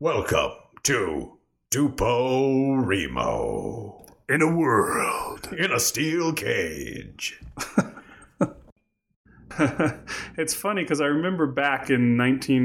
Welcome to Dupo Remo. In a world. In a steel cage. It's funny because I remember back in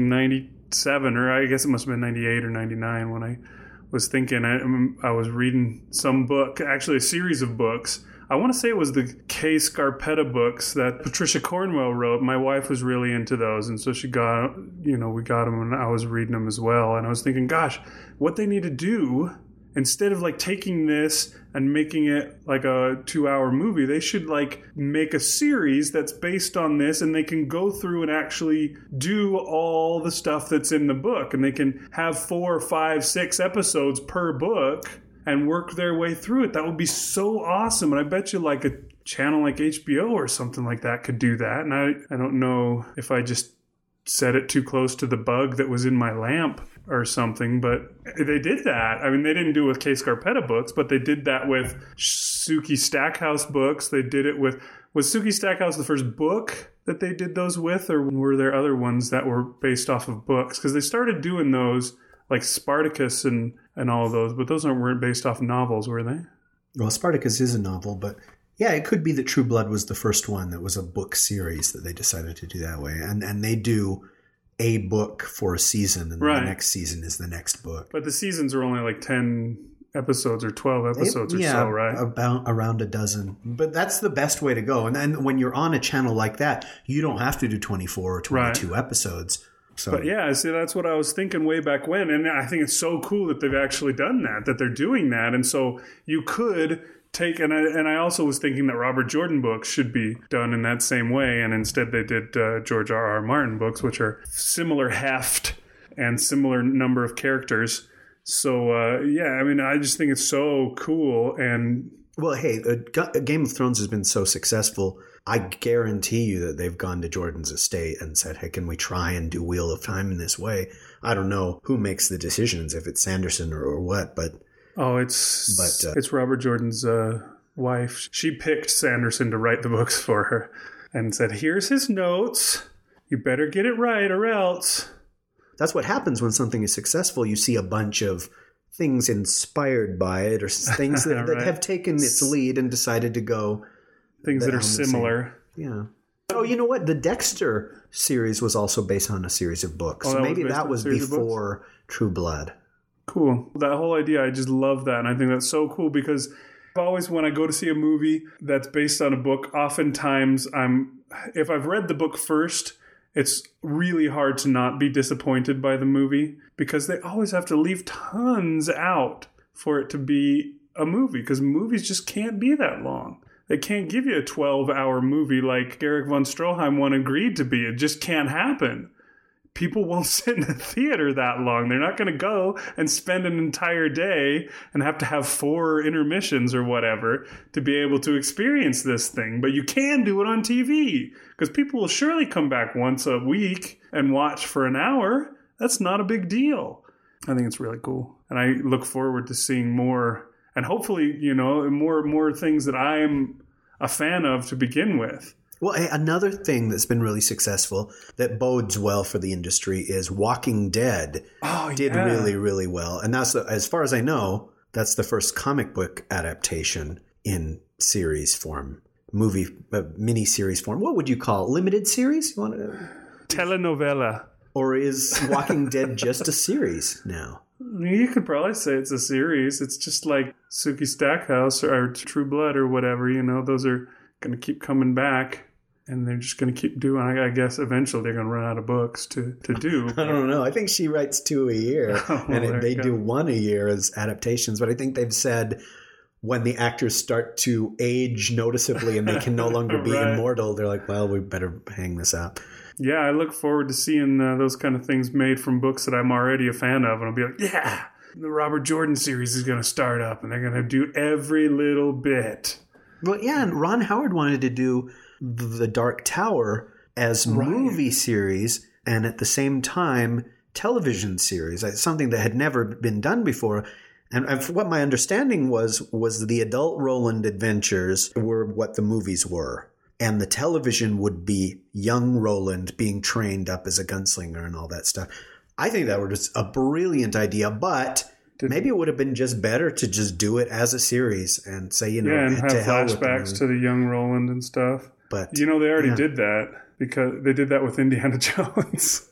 1997, or I guess it must have been 98 or 99, when I was thinking, I was reading some book, actually a series of books. I want to say it was the Kay Scarpetta books that Patricia Cornwell wrote. My wife was really into those, and so we got them, and I was reading them as well. And I was thinking, gosh, what they need to do, instead of like taking this and making it like a 2-hour movie, they should like make a series that's based on this, and they can go through and actually do all the stuff that's in the book, and they can have 4, 5, 6 episodes per book and work their way through it. That would be so awesome. And I bet you like a channel like HBO or something like that could do that. And I don't know if I just set it too close to the bug that was in my lamp or something, but they did that. I mean, they didn't do it with Kay Scarpetta books, but they did that with Sookie Stackhouse books. They did it with... Was Sookie Stackhouse the first book that they did those with, or were there other ones that were based off of books? Because they started doing those like Spartacus and all of those, but those weren't based off novels, were they? Well, Spartacus is a novel, but yeah, it could be that True Blood was the first one that was a book series that they decided to do that way. And they do a book for a season, and right. The next season is the next book. But the seasons are only like 10 episodes or 12 episodes or so, right? Around a dozen. But that's the best way to go. And then when you're on a channel like that, you don't have to do 24 or 22 episods. So. But yeah, see, that's what I was thinking way back when. And I think it's so cool that they've actually done that they're doing that. And so you could take, and I also was thinking that Robert Jordan books should be done in that same way. And instead they did George R.R. Martin books, which are similar heft and similar number of characters. So, yeah, I mean, I just think it's so cool. And well, hey, Game of Thrones has been so successful. I guarantee you that they've gone to Jordan's estate and said, hey, can we try and do Wheel of Time in this way? I don't know who makes the decisions, if it's Sanderson or what, but... Oh, it's Robert Jordan's wife. She picked Sanderson to write the books for her and said, here's his notes. You better get it right or else. That's what happens when something is successful. You see a bunch of things inspired by it, or things that, right. that have taken its lead and decided to go... Things that are similar. Yeah. Oh, you know what? The Dexter series was also based on a series of books. Oh, maybe that was before True Blood. Cool. That whole idea, I just love that. And I think that's so cool because always when I go to see a movie that's based on a book, oftentimes if I've read the book first, it's really hard to not be disappointed by the movie because they always have to leave tons out for it to be a movie because movies just can't be that long. They can't give you a 12-hour movie like Erich von Stroheim one agreed to be. It just can't happen. People won't sit in the theater that long. They're not going to go and spend an entire day and have to have 4 intermissions or whatever to be able to experience this thing. But you can do it on TV because people will surely come back once a week and watch for an hour. That's not a big deal. I think it's really cool. And I look forward to seeing more. And hopefully, more things that I'm a fan of to begin with. Well, another thing that's been really successful that bodes well for the industry is Walking Dead did really, really well. And that's, as far as I know, that's the first comic book adaptation in series form, mini-series form. What would you call it? Limited series? You want to... Telenovela. Or is Walking Dead just a series now? You could probably say it's a series. It's just like Sookie Stackhouse or True Blood or whatever. Those are going to keep coming back, and they're just going to keep doing. I guess eventually they're going to run out of books to do. I don't know. I think she writes 2 a year, and they do 1 a year as adaptations. But I think they've said when the actors start to age noticeably and they can no longer be right. immortal, they're like, well, we better hang this up. Yeah, I look forward to seeing those kind of things made from books that I'm already a fan of. And I'll be like, yeah, the Robert Jordan series is going to start up and they're going to do every little bit. Well, yeah, and Ron Howard wanted to do The Dark Tower as movie series and at the same time television series. It's something that had never been done before. And what my understanding was the adult Roland adventures were what the movies were. And the television would be young Roland being trained up as a gunslinger and all that stuff. I think that was a brilliant idea, but maybe it would have been just better to just do it as a series and say, you know, and have to hell with the flashbacks movie. to the young Roland and stuff. But they already did that because they did that with Indiana Jones.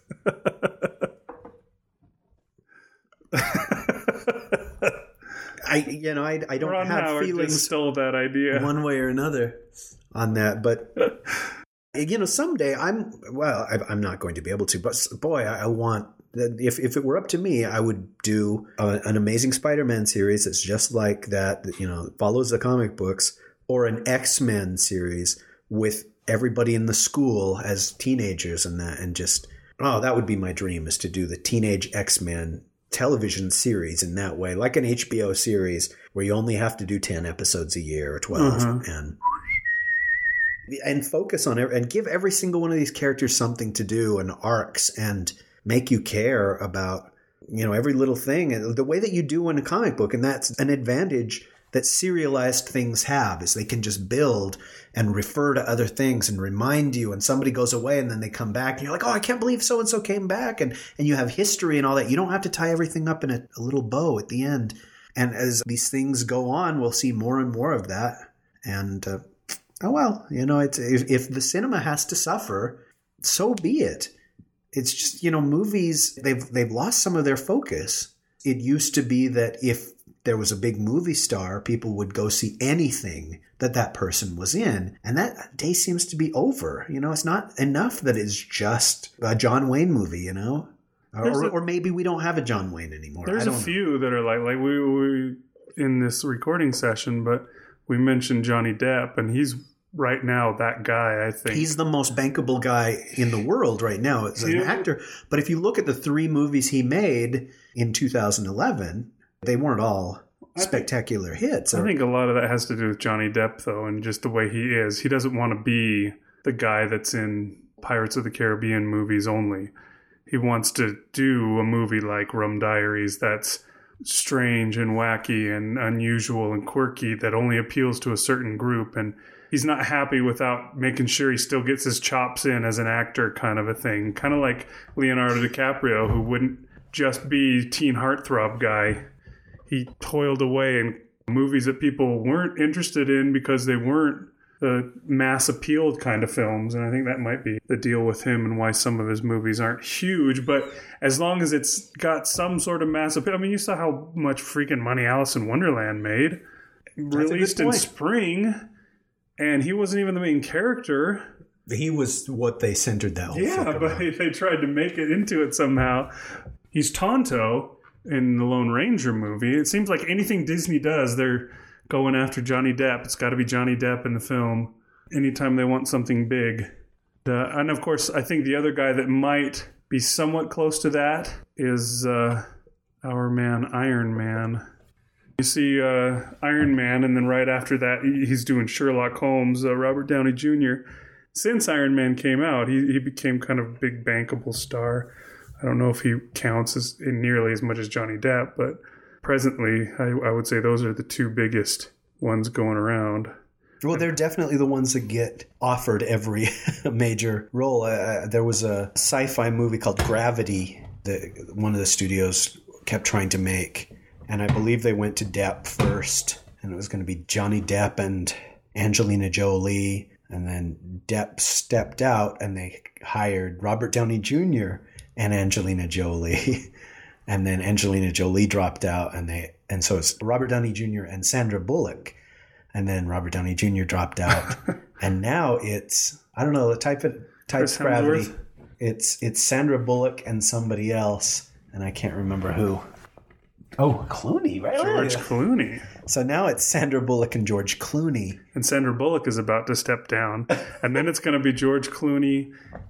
I don't Ron have Howard feelings stole that idea one way or another on that, but someday I'm not going to be able to, but boy, I want that. If it were up to me, I would do an Amazing Spider-Man series that's just like that, follows the comic books, or an X-Men series with everybody in the school as teenagers and that, and just, that would be my dream, is to do the Teenage X-Men television series in that way, like an HBO series where you only have to do 10 episodes a year or 12 and focus on it and give every single one of these characters something to do and arcs and make you care about, every little thing, and the way that you do in a comic book. And that's an advantage that serialized things have, is they can just build and refer to other things and remind you, and somebody goes away and then they come back and you're like, oh, I can't believe so-and-so came back. And you have history and all that. You don't have to tie everything up in a little bow at the end. And as these things go on, we'll see more and more of that. And, it's, if the cinema has to suffer, so be it. It's just, movies, they've lost some of their focus. It used to be that if there was a big movie star, people would go see anything that person was in. And that day seems to be over. It's not enough that it's just a John Wayne movie, or maybe we don't have a John Wayne anymore. There's a few that are like we in this recording session, but we mentioned Johnny Depp, and he's right now that guy, I think. He's the most bankable guy in the world right now as an actor. But if you look at the 3 movies he made in 2011, they weren't all spectacular hits. I think a lot of that has to do with Johnny Depp, though, and just the way he is. He doesn't want to be the guy that's in Pirates of the Caribbean movies only. He wants to do a movie like Rum Diaries that's strange and wacky and unusual and quirky, that only appeals to a certain group. And he's not happy without making sure he still gets his chops in as an actor, kind of a thing. Kind of like Leonardo DiCaprio, who wouldn't just be teen heartthrob guy. He toiled away in movies that people weren't interested in because they weren't the mass appealed kind of films. And I think that might be the deal with him and why some of his movies aren't huge. But as long as it's got some sort of mass appeal. I mean, you saw how much freaking money Alice in Wonderland made. Released in spring, and he wasn't even the main character. He was what they centered that whole but they tried to make it into it somehow. He's Tonto in the Lone Ranger movie. It seems like anything Disney does, they're going after Johnny Depp. It's got to be Johnny Depp in the film anytime they want something big. And of course, I think the other guy that might be somewhat close to that is our man Iron Man. You see Iron Man, and then right after that, he's doing Sherlock Holmes, Robert Downey Jr. Since Iron Man came out, he became kind of a big bankable star. I don't know if he counts as nearly as much as Johnny Depp, but presently, I would say those are the 2 biggest ones going around. Well, they're definitely the ones that get offered every major role. There was a sci-fi movie called Gravity that one of the studios kept trying to make, and I believe they went to Depp first, and it was going to be Johnny Depp and Angelina Jolie, and then Depp stepped out, and they hired Robert Downey Jr. and Angelina Jolie. And then Angelina Jolie dropped out, and so it's Robert Downey Jr. and Sandra Bullock. And then Robert Downey Jr. dropped out. And now it's, I don't know, the type Gravity. It's Sandra Bullock and somebody else, and I can't remember who. Oh, Clooney, right? George Clooney. So now it's Sandra Bullock and George Clooney. And Sandra Bullock is about to step down. And then it's going to be George Clooney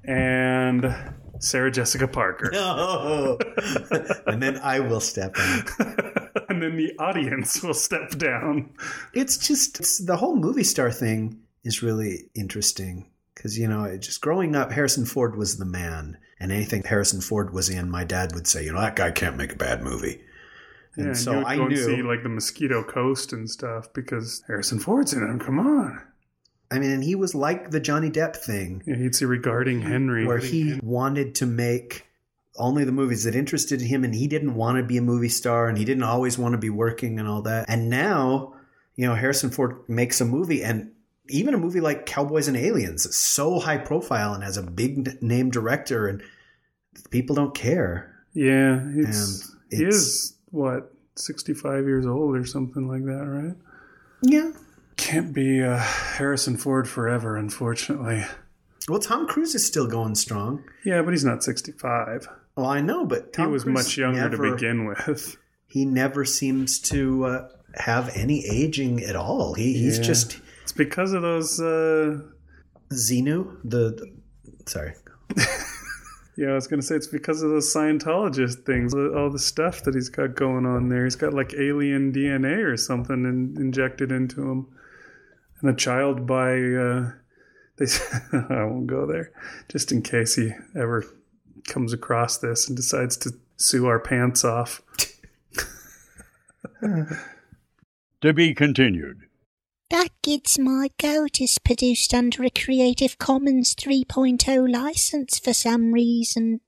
and Sarah Jessica Parker. No. And then I will step in. And then the audience will step down. It's the whole movie star thing is really interesting. Because, just growing up, Harrison Ford was the man. And anything Harrison Ford was in, my dad would say, that guy can't make a bad movie. And so you would I go knew. And see like the Mosquito Coast and stuff because Harrison Ford's in it. Come on. I mean, and he was like the Johnny Depp thing. Yeah, he'd see Regarding Henry. Where he wanted to make only the movies that interested him, and he didn't want to be a movie star, and he didn't always want to be working and all that. And now, Harrison Ford makes a movie, and even a movie like Cowboys and Aliens, it's so high profile and has a big name director, and people don't care. Yeah, he is, 65 years old or something like that, right? Yeah. Can't be Harrison Ford forever, unfortunately. Well, Tom Cruise is still going strong. Yeah, but he's not 65. Well, I know, but he was much younger to begin with. He never seems to have any aging at all. He's just... It's because of those... Xenu? Sorry. Yeah, I was going to say it's because of those Scientologist things, all the stuff that he's got going on there. He's got like alien DNA or something injected into him. And a child by... I won't go there, just in case he ever comes across this and decides to sue our pants off. To be continued. That Gizmo My Goat is produced under a Creative Commons 3.0 license for some reason.